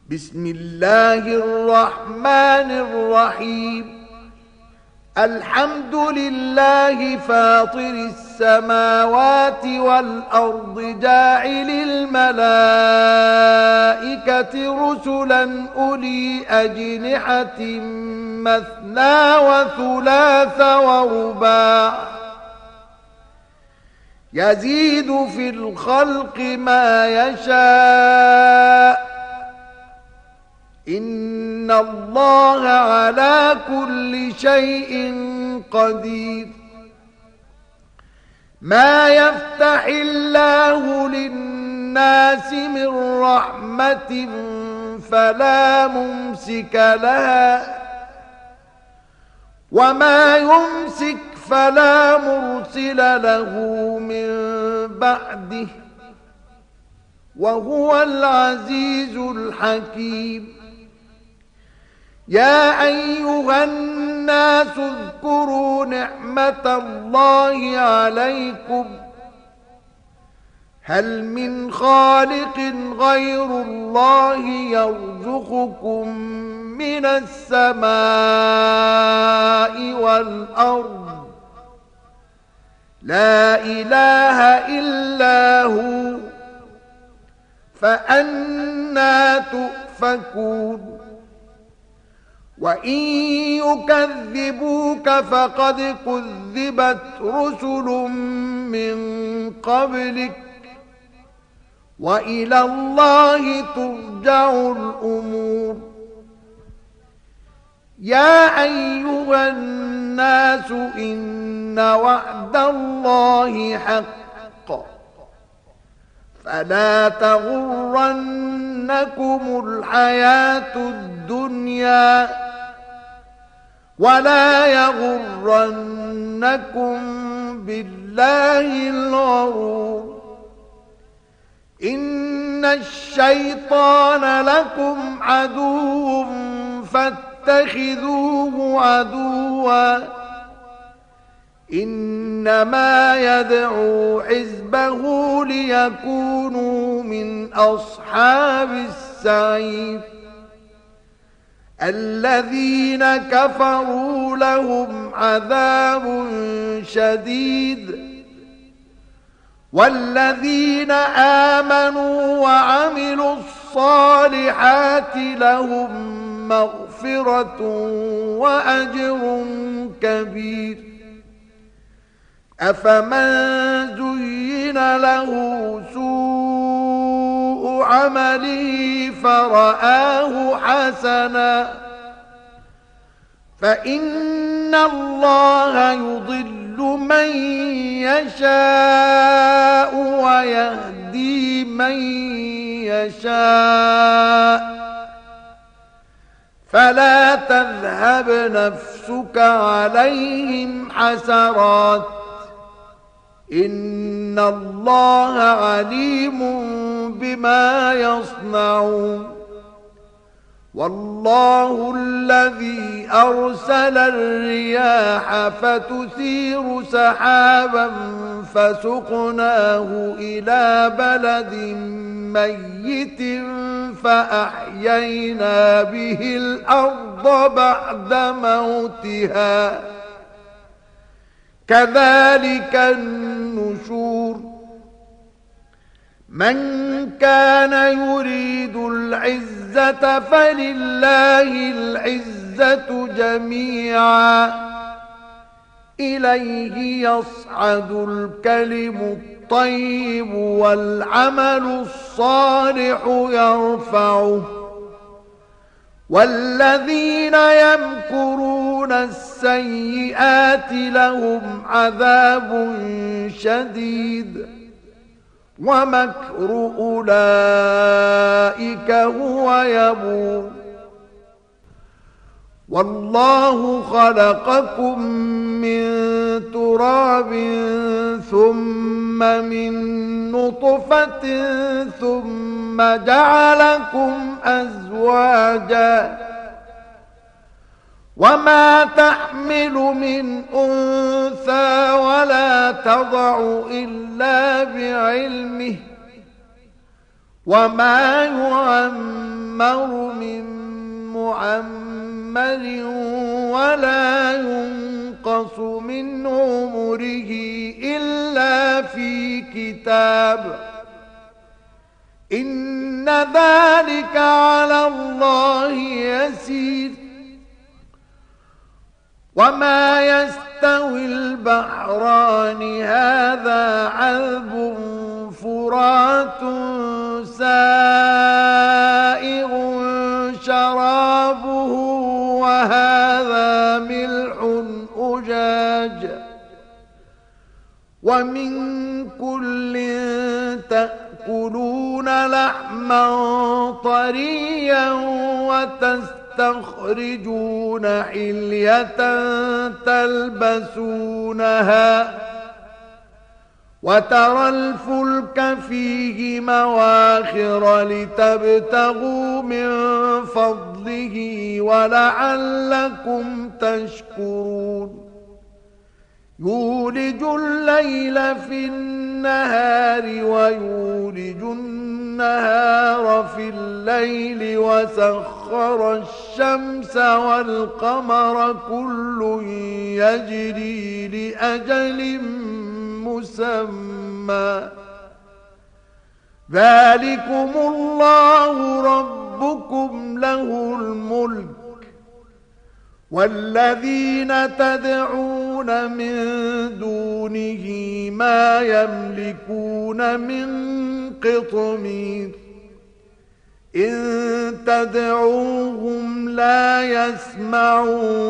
بسم الله الرحمن الرحيم. الحمد لله فاطر السماوات والأرض جاعل الملائكة رسلا أولي أجنحة مثنى وثلاث ورباع يزيد في الخلق ما يشاء إن الله على كل شيء قدير. ما يفتح الله للناس من رحمة فلا ممسك لها وما يمسك فلا مرسل له من بعده وهو العزيز الحكيم. يا أيها الناس اذكروا نعمة الله عليكم هل من خالق غير الله يرزقكم من السماء والأرض لا إله إلا هو فأنى تؤفكون. وإن يكذبوك فقد كذبت رسل من قبلك وإلى الله ترجع الأمور. يا أيها الناس إن وعد الله حق فلا تغرنكم الحياة الدنيا ولا يغرنكم بالله الغرور. إن الشيطان لكم عدو فاتخذوه عدوا إنما يدعو حزبه ليكونوا من أصحاب السعير. الذين كفروا لهم عذاب شديد والذين آمنوا وعملوا الصالحات لهم مغفرة وأجر كبير. أفمن زين له سوء عمله فرآه حسنا فإن الله يضل من يشاء ويهدي من يشاء فلا تذهب نفسك عليهم حسرات إن الله عليم بما يصنعون. والله الذي أرسل الرياح فتثير سحابا فسقناه إلى بلد ميت فأحيينا به الأرض بعد موتها كذلك النشور. من كان يريد العزة فلله العزة جميعا إليه يصعد الكلم الطيب والعمل الصالح يرفعه والذين يمكرون السيئات لهم عذاب شديد ومكر أولئك هو يبور. والله خلقكم من تراب ثم من نطفة ثم جعلكم أزواجا وما تحمل من أنثى ولا تضع إلا بعلمه وما يعمر يعمر من معمر ولا ينقص من عمره إلا في كتاب إن ذلك على الله يسير وما يستوي البحران هذا عذب فرات سائغ شرابه وهذا ملح أجاج ومن كل تأكلون لحما طريا وتستخرجون حلية تلبسونها وترى الفلك فيه مواخر لتبتغوا من فضله ولعلكم تشكرون يولج الليل في النهار ويولج النهار في الليل وسخر الشمس والقمر كل يجري لأجل مسمى ذلكم الله ربكم له الملك والذين تدعون من دونه ما يملكون من قطمير إن تدعوهم لا يسمعوا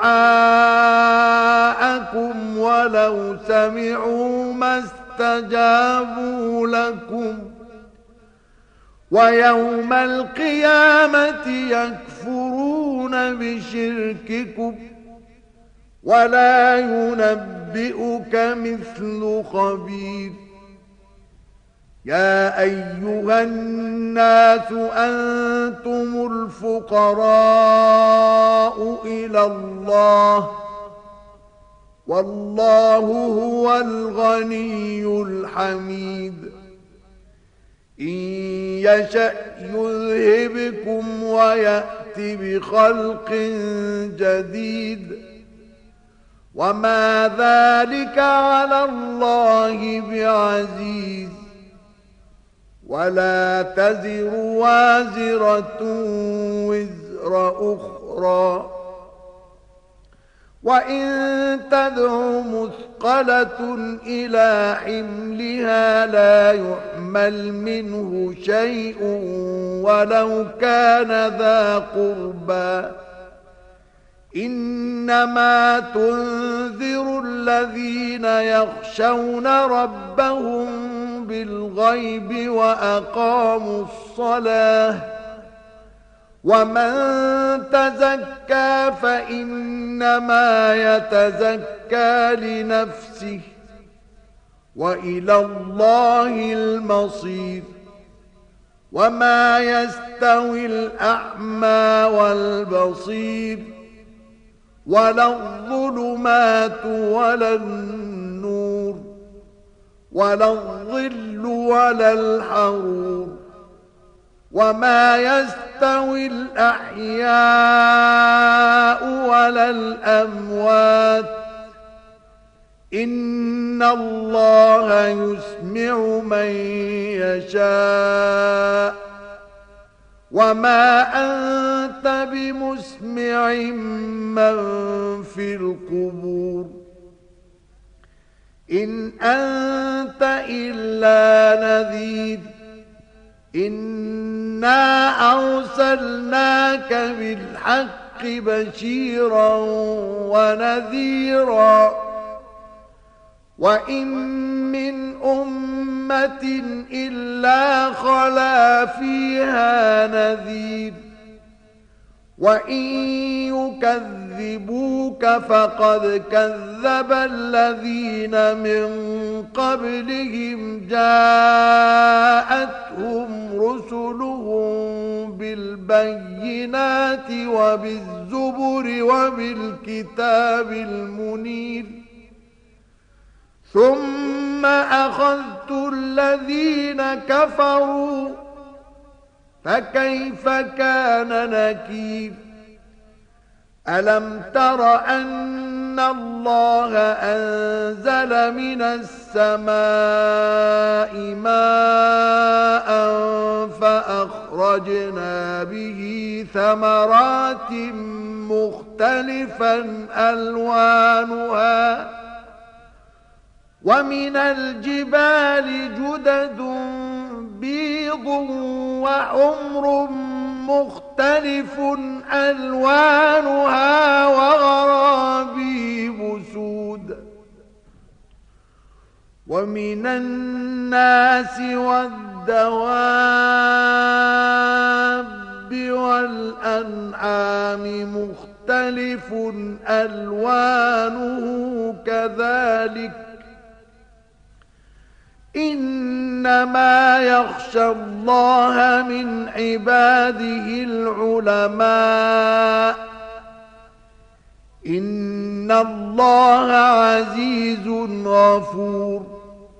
دعاءكم ولو سمعوا ما استجابوا لكم ويوم القيامة يكفرون بشرككم ولا ينبئك مثل خبير يا أيها الناس أنتم الفقراء إلى الله والله هو الغني الحميد إن يشأ يذهبكم ويأت بخلق جديد وما ذلك على الله بعزيز ولا تزر وازرة وزر أخرى وإن تدع مثقلة إلى حملها لا يحمل منه شيء ولو كان ذا قربى إنما تنذر الذين يخشون ربهم بالغيب وأقاموا الصلاة ومن تزكى فإنما يتزكى لنفسه وإلى الله المصير وما يستوي الأعمى والبصير ولا الظلمات ولا النور ولا الظل ولا الحرور وما يستوي الأحياء ولا الأموات إن الله يسمع من يشاء وما أنت بمسمع من في القبور إن أنت إلا نذير إنا أرسلناك بالحق بشيرا ونذيرا وإن من أمة إلا خلا فيها نذير وإن يكذبوك فقد كذب الذين من قبلهم جاءتهم رسلهم بالبينات وبالزبر وبالكتاب المنير ثم أخذت الذين كفروا فكيف كان نكير ألم تر أن الله أنزل من السماء ماء فأخرجنا به ثمرات مختلفا ألوانها ومن الجبال جدد بيض وحمر مختلف ألوانها وغرابيب سود ومن الناس والدواب والأنعام مختلف ألوانه كذلك إنما يخشى الله من عباده العلماء إن الله عزيز غفور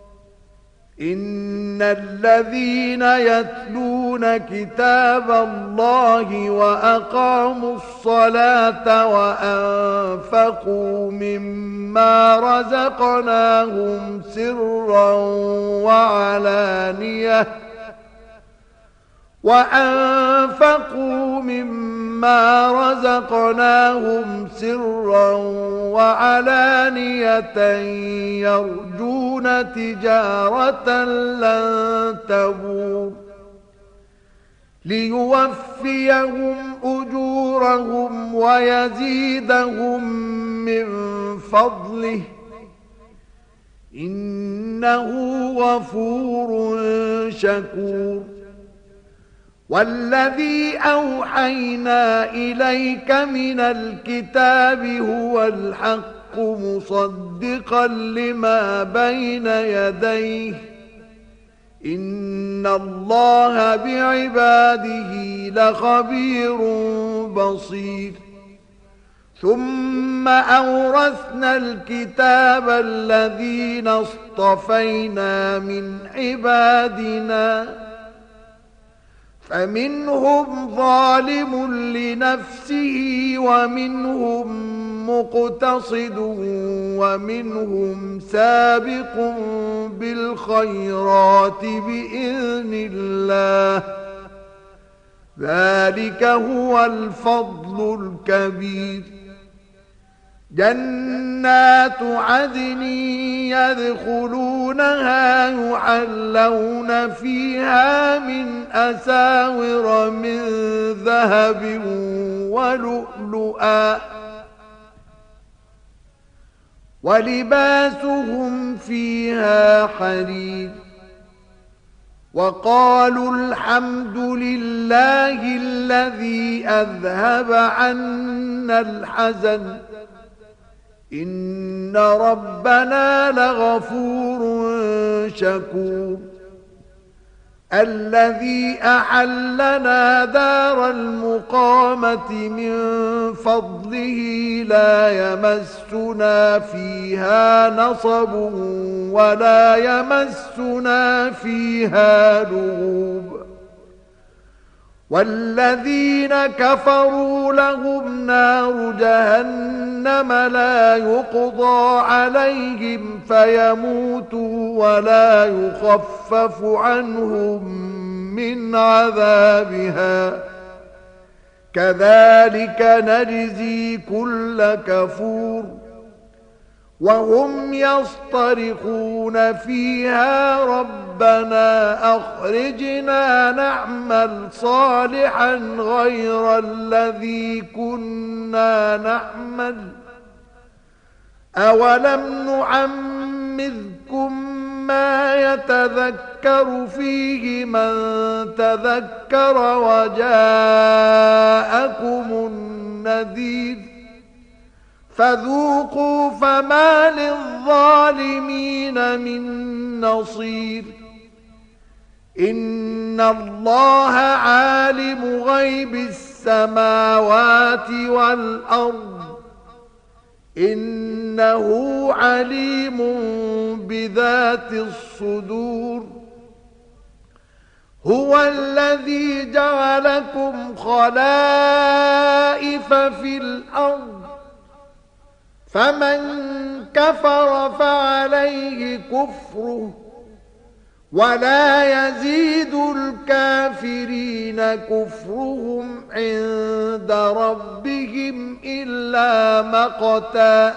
إن الذين يتلون كتاب الله وأقاموا الصلاة وأنفقوا مما رزقناهم سرا وعلانية يرجون تجارة لن تبور ليوفيهم أجورهم ويزيدهم من فضله إنه غفور شكور والذي أوحينا إليك من الكتاب هو الحق مصدقا لما بين يديه إن الله بعباده لخبير بصير ثم أورثنا الكتاب الذين اصطفينا من عبادنا فمنهم ظالم لنفسه ومنهم مقتصد ومنهم سابق بالخيرات بإذن الله ذلك هو الفضل الكبير جنات عدن يدخلونها يحلون فيها من أساور من ذهب ولؤلؤا ولباسهم فيها حرير وقالوا الحمد لله الذي أذهب عنا الحزن إن ربنا لغفور شكور الذي أحلنا دار المقامة من فضله لا يمسنا فيها نصب ولا يمسنا فيها لغوب والذين كفروا لهم نار جهنم لا يقضى عليهم فيموتوا ولا يخفف عنهم من عذابها كذلك نجزي كل كفور وهم يصطرخون فيها ربنا أخرجنا نعمل صالحا غير الذي كنا نعمل أولم نعمركم ما يتذكر فيه من تذكر وجاءكم النذير فذوقوا فما للظالمين من نصير إن الله عالم غيب السماوات والأرض إنه عليم بذات الصدور هو الذي جعلكم خلائف في الأرض فمن كفر فعليه كفره ولا يزيد الكافرين كفرهم عند ربهم إلا مقتا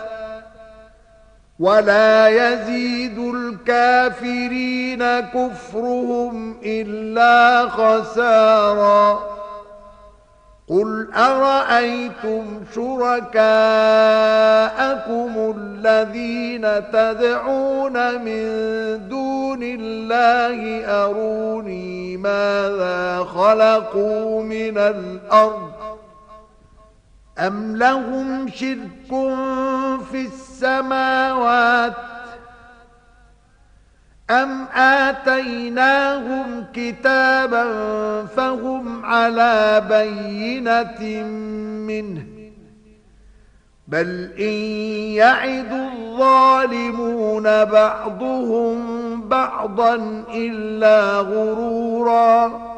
ولا يزيد الكافرين كفرهم إلا خسارا قل أرأيتم شركاءكم الذين تدعون من دون الله أروني ماذا خلقوا من الأرض أم لهم شرك في السماوات أم آتيناهم كتابا فهم على بينة منه بل إن يعد الظالمون بعضهم بعضا إلا غرورا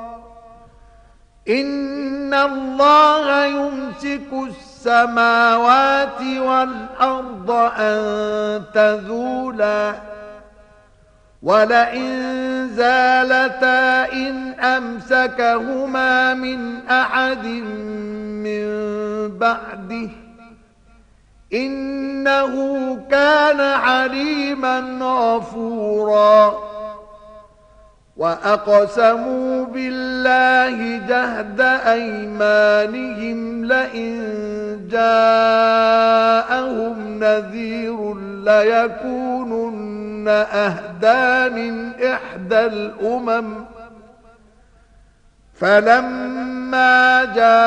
إن الله يمسك السماوات والأرض أن تزولا ولئن زالتا إن أمسكهما من أحد من بعده إنه كان عليما غفورا وأقسموا بالله جهد أيمانهم لئن جاءهم نذير ليكونن أهدى من إحدى الأمم فلما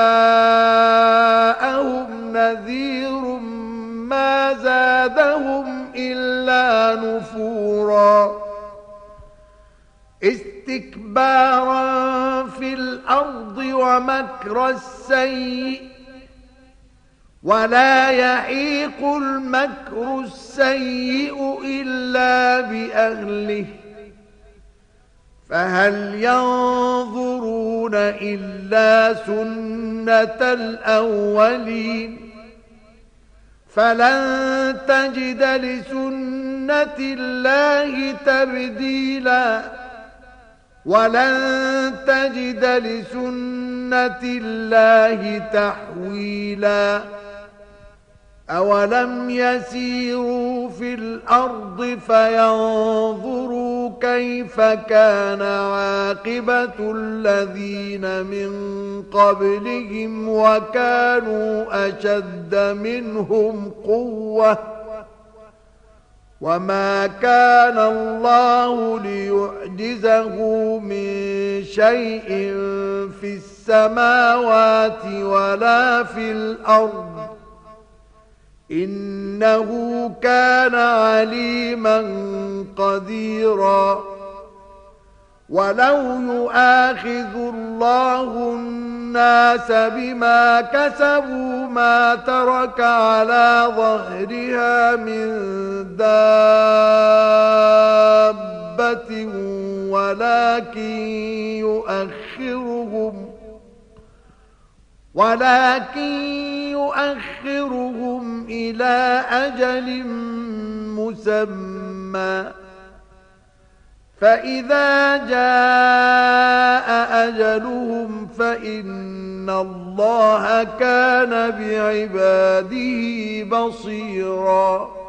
جاءهم نذير ما زادهم إلا نفورا استكبارا في الأرض ومكر السيء ولا يحيق المكر السيء إلا بأهله فهل ينظرون إلا سنة الأولين فلن تجد لسنة الله تبديلا ولن تجد لسنة الله تحويلا أولم يسيروا في الأرض فينظروا كيف كان عاقبة الذين من قبلهم وكانوا أشد منهم قوة وما كان الله ليعجزه من شيء في السماوات ولا في الأرض إنه كان عليما قديرا ولو يؤاخذ الله الناس بما كسبوا ما ترك على ظهرها من دابة ولكن يؤخرهم إلى أجل مسمى فإذا جاء أجلهم فإن الله كان بعباده بصيراً